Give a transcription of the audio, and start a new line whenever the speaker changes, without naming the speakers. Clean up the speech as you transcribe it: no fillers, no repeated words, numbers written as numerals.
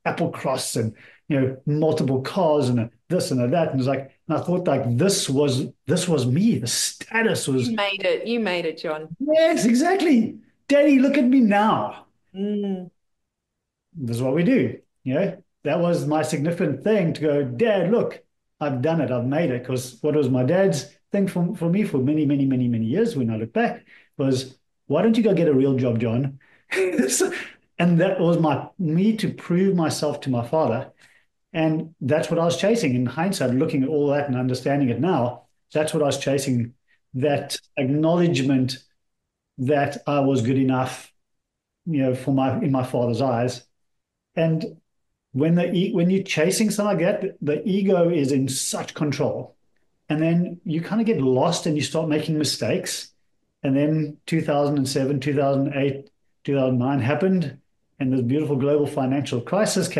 Apple Cross and multiple cars and this and a that. And it's like, and I thought like this was me. The status was,
You made it. You made it, John.
yes, exactly. Daddy, look at me now.
Mm.
This is what we do. That was my significant thing to go, Dad, look, I've done it. I've made it. Because what was my dad's thing for me for many, many, many, many years when I look back was, why don't you go get a real job, John? So- and that was my me to prove myself to my father. And that's what I was chasing in hindsight, looking at all that and understanding it now. That's what I was chasing, that acknowledgement that I was good enough, for my in my father's eyes. And when you're chasing something like that, the ego is in such control. And then you kind of get lost and you start making mistakes. And then 2007, 2008, 2009 happened, and this beautiful global financial crisis came.